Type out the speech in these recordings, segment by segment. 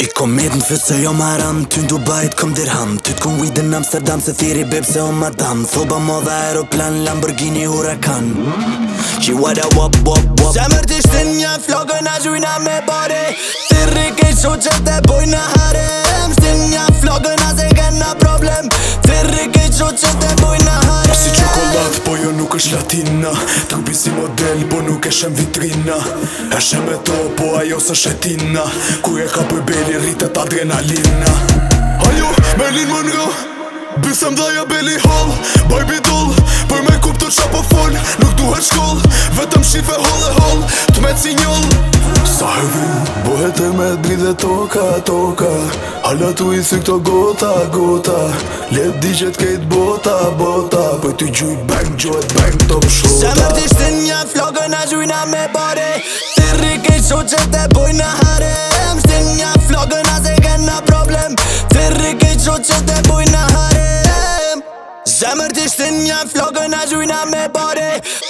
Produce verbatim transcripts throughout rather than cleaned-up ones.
I kom med në fyt se jo maram, ty në Dubajt kom dirham. Ty t'kom weed në Amsterdam se thiri beb se o madam. Thoba modha aeroplan, Lamborghini Huracan. Qi wada wop wop wop. Zemër t'i shtinja, flogën a gjujna me bari. Thirri kej qoqet e bojna harem. Shtinja, flogën a se kena problem. Thirri kej qoqet e bojna harem. Si qokolad, po jo nuk është latina. Trupi si model, po nuk eshem vitrina. Eshem e to, po ajo së shetina. Kur e ka për beli, rritet adrenalina. Ajo, Merlin Monroe, bysem dhaja beli hall. Barbie doll, për me kuptu qa po fol. Nuk duhet shkoll, vetëm shife hall e hall. T'met si njoll. Sa hervin, bohet e me t'bridhe toka, toka. Hala tu i thy këto gota, gota. Let digjet kejt bota, bota. Për ty gjujt bang, gjojt bang, top shota. Zemër t'i shtinja, flogën a gjujna me bari. Thirri kejt qoqet e bojna harem. Shtinja, flogën a se kena problem. Thirri kejt qoqet e bojna harem. Zemër t'i shtinja, flogën a gjujna me bari.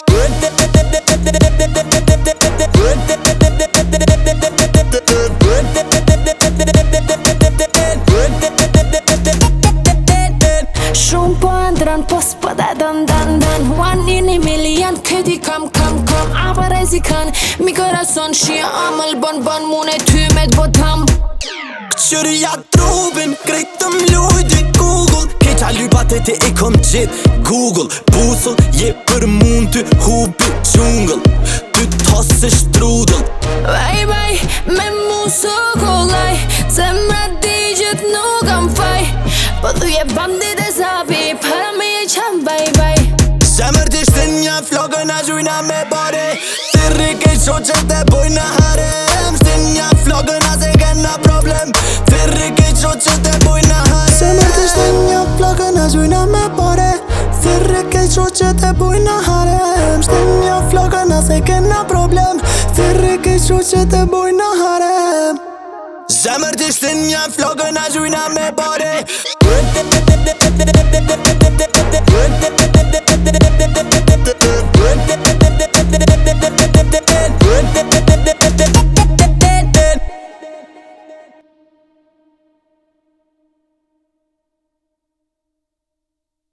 Shumë po andran, po s'pada dan dan dan. One in a million, këti kam kam kam. Apa rezikan, mi corazon shia amël bon bon. Mune ty me t'botam. Qëria trupin, krejt të mlujt i Google. Keqa lypat e ti i kom qit Google, busull, je për mund ty hubi qungëll. Ty t'hos se shtrudëll. Baj baj, me mu së kollaj. Zemra digjet nuk am faj. Po thuje bandit e zapi, para me e qam baj baj. Zemër t'i shtinja, flogën a gjujna me bari. Thirri kejt qoqet e bojna harem. Shtinja, flogën a se kena problem. Thirri kejt qoqet e bojna harem. Zemër t'i shtinja, flogën a gjujna me bari. Thirri kejt qoqet e bojna harem. Shtinja, flogën a se kena problem. Thirri kejt qoqet e bojna harem. Zemër t'i shtinja, flogën a gjujna me bari.